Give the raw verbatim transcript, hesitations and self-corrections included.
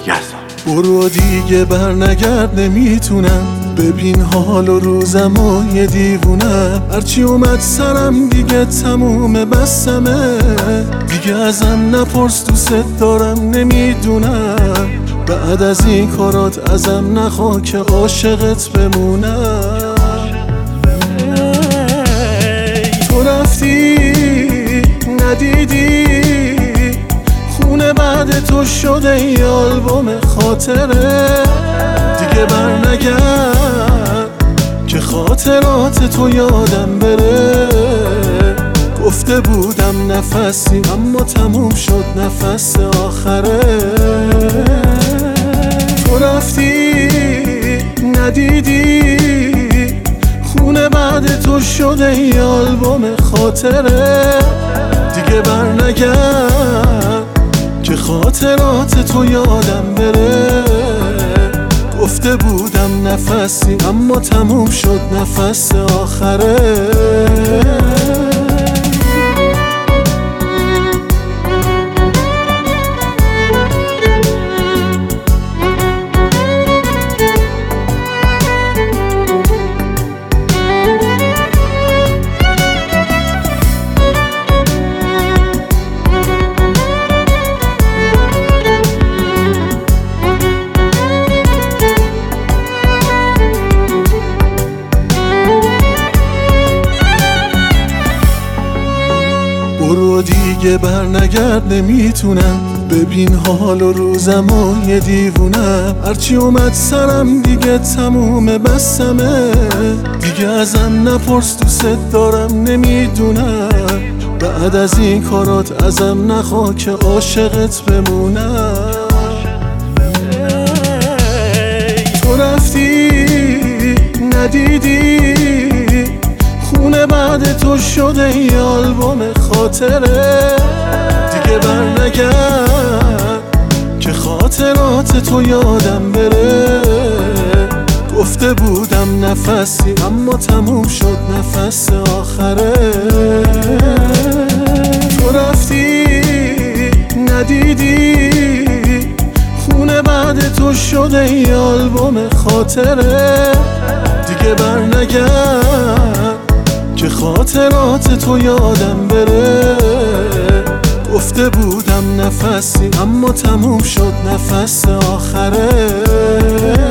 برو دیگه بر نگرد نمیتونم، ببین حال و روزم و یه دیوونم. هرچی اومد سرم دیگه تمومه بسمه، دیگه ازم نپرس دوست دارم نمیدونم. بعد از این کارات ازم نخوا که عاشقت بمونم. تو رفتی ندیدی خونه بعد تو شده ی آلبوم خاطره، دیگه بر نگرد که خاطرات تو یادم بره. گفته بودم نفسی اما تموم شد نفس آخره. تو رفتی ندیدی خونه بعد تو شده ی آلبوم خاطره، دیگه بر نگرد که خاطرات تو یادم بره. گفته بودم نفسی اما تموم شد نفس آخره. برو دیگه بر نگرد نمیتونم، ببین حال و روزم و یه دیوونم. هرچی اومد سرم دیگه تمومه بسمه، دیگه ازم نپرس دوست دارم نمیدونم. بعد از این کارات ازم نخوا که عاشقت بمونم. تو رفتی ندیدی خونه بعد تو شده ی آلبوم خاطره، دیگه بر نگرد که خاطرات تو یادم بره. گفته بودم نفسی اما تموم شد نفس آخره. تو رفتی ندیدی خونه بعد تو شده ی آلبوم خاطره، دیگه بر نگرد که خاطرات تو یادم بره. گفته بودم نفسی اما تموم شد نفس آخره.